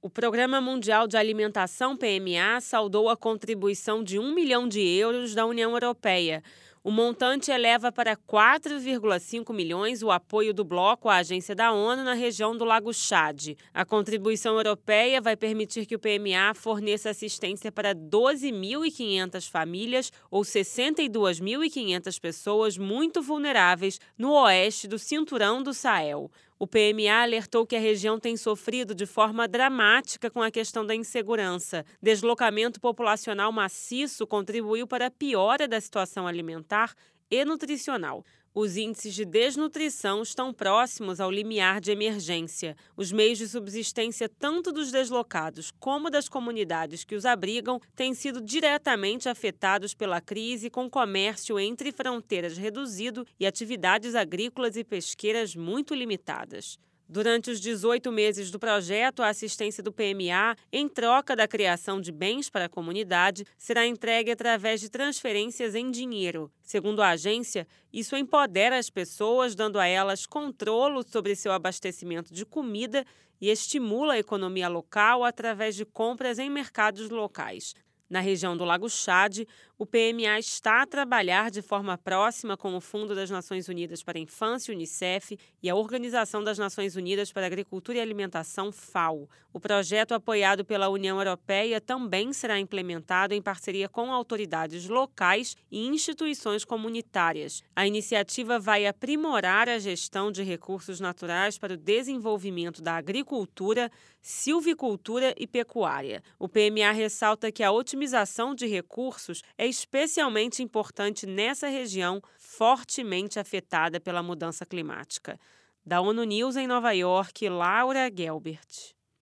O Programa Mundial de Alimentação, PMA, saudou a contribuição de 1 milhão de euros da União Europeia. O montante eleva para 4,5 milhões o apoio do bloco à agência da ONU na região do Lago Chade. A contribuição europeia vai permitir que o PMA forneça assistência para 12.500 famílias ou 62.500 pessoas muito vulneráveis no oeste do Cinturão do Sahel. O PMA alertou que a região tem sofrido de forma dramática com a questão da insegurança. Deslocamento populacional maciço contribuiu para a piora da situação alimentar e nutricional. Os índices de desnutrição estão próximos ao limiar de emergência. Os meios de subsistência tanto dos deslocados como das comunidades que os abrigam têm sido diretamente afetados pela crise, com comércio entre fronteiras reduzido e atividades agrícolas e pesqueiras muito limitadas. Durante os 18 meses do projeto, a assistência do PMA, em troca da criação de bens para a comunidade, será entregue através de transferências em dinheiro. Segundo a agência, isso empodera as pessoas, dando a elas controle sobre seu abastecimento de comida e estimula a economia local através de compras em mercados locais. Na região do Lago Chade, o PMA está a trabalhar de forma próxima com o Fundo das Nações Unidas para a Infância, Unicef, e a Organização das Nações Unidas para a Agricultura e Alimentação, FAO. O projeto, apoiado pela União Europeia, também será implementado em parceria com autoridades locais e instituições comunitárias. A iniciativa vai aprimorar a gestão de recursos naturais para o desenvolvimento da agricultura, silvicultura e pecuária. O PMA ressalta que a otimização de recursos é especialmente importante nessa região fortemente afetada pela mudança climática. Da ONU News em Nova York, Laura Gelbert.